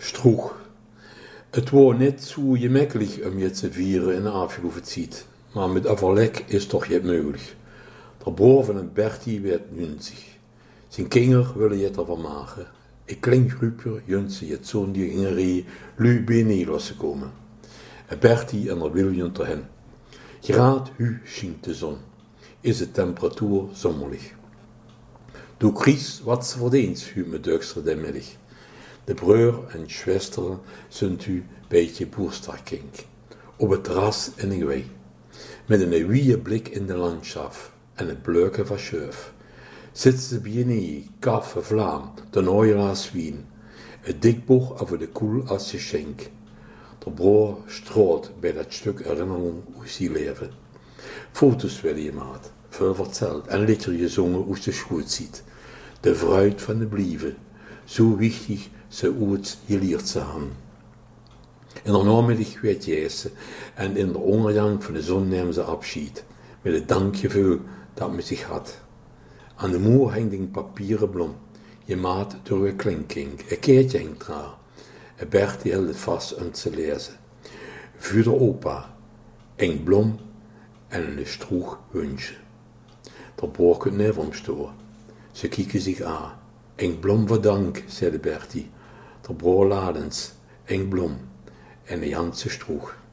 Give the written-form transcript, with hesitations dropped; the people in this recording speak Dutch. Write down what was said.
Stroeg. Het wordt niet zo gemakkelijk om je te vieren in de afgelopen tijd, maar met overleg is toch niet mogelijk. De broer van een Bertie werd 90. Zijn kinderen willen je het ervan maken. Ik klink gruper, junse het zoon die in rie, lui bij Nederlandse komen. En Bertie en er wil je hen. Graad hu schijnt de zon. Is de temperatuur zomerlig. Doe Chris wat ze verdient, hu me dukstere de middag. De broer en schwesteren zijn u beetje boerstarkink. Op het terras in een wei. Met een wie blik in de landschap en het bleuken van schuif. Zitten ze bij kaffe, vlaam, de nooielaars wien. Het dikboeg over de koel als je schenk. De broer stroot bij dat stuk herinnering hoe ze leven. Foto's wil je maat, veel verteld en liedje gezongen hoe ze goed ziet. De fruit van de blieven, zo wichtig ze ooit geleerd ze hebben. In de namiddag werd ze en in de ondergang van de zon nemen ze afscheid, met het dankgevoel dat men zich had. Aan de muur hangt een papieren blom, je maat door een klinking, een keertje hangt eraan. En Bertie hield het vast om te lezen. Voor de opa, een blom en een stroeg wunschen. De broer kunt niet omstoren. Ze kijken zich aan. Een blom voor dank, zei Bertie. De broer ladens, een blom en een Janse stroeg.